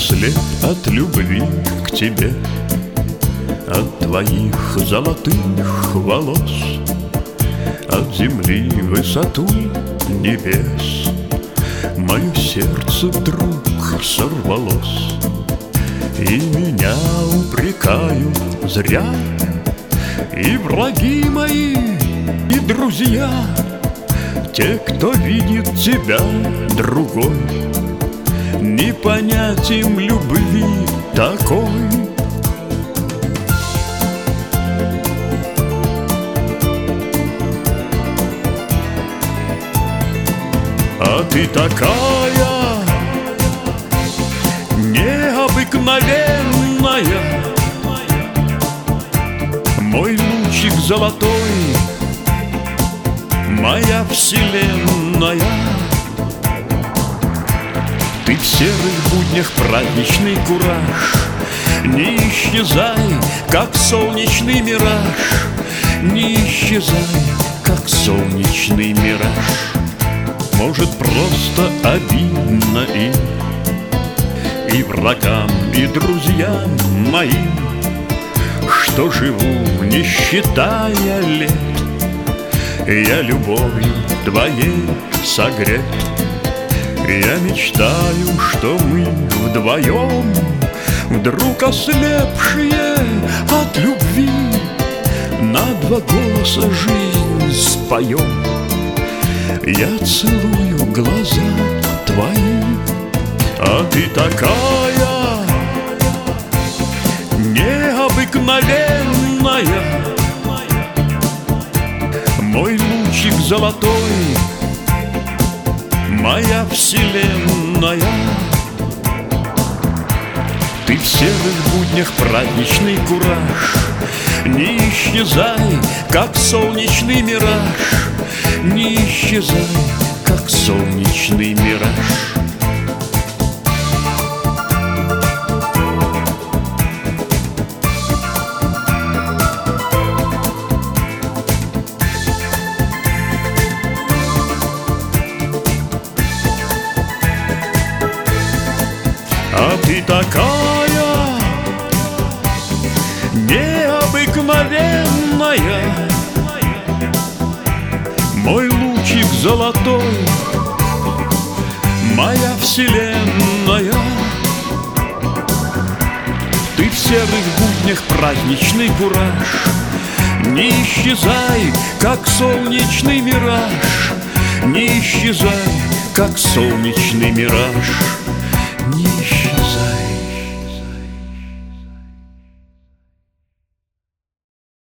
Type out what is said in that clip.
след от любви к тебе, от твоих золотых волос, от земли высоту небес. Мое сердце вдруг сорвалось, и меня упрекают зря и враги мои, и друзья, те, кто видит тебя другой. Не понять им любви такой. А ты такая необыкновенная, мой лучик золотой, моя вселенная. Ты в серых буднях праздничный кураж, не исчезай, как солнечный мираж, не исчезай, как солнечный мираж. Может, просто обидно им, и врагам, и друзьям моим, что живу, не считая лет. Я любовью твоей согрет. Я мечтаю, что мы вдвоем, вдруг ослепшие от любви, на два голоса жизнь споем. Я целую глаза твои, а ты такая необыкновенная, мой лучик золотой, моя вселенная. Ты в серых буднях праздничный кураж, не исчезай, как солнечный мираж, не исчезай, как солнечный мираж. А ты такая необыкновенная, мой лучик золотой, моя вселенная. Ты в серых буднях праздничный кураж, не исчезай, как солнечный мираж, не исчезай, как солнечный мираж.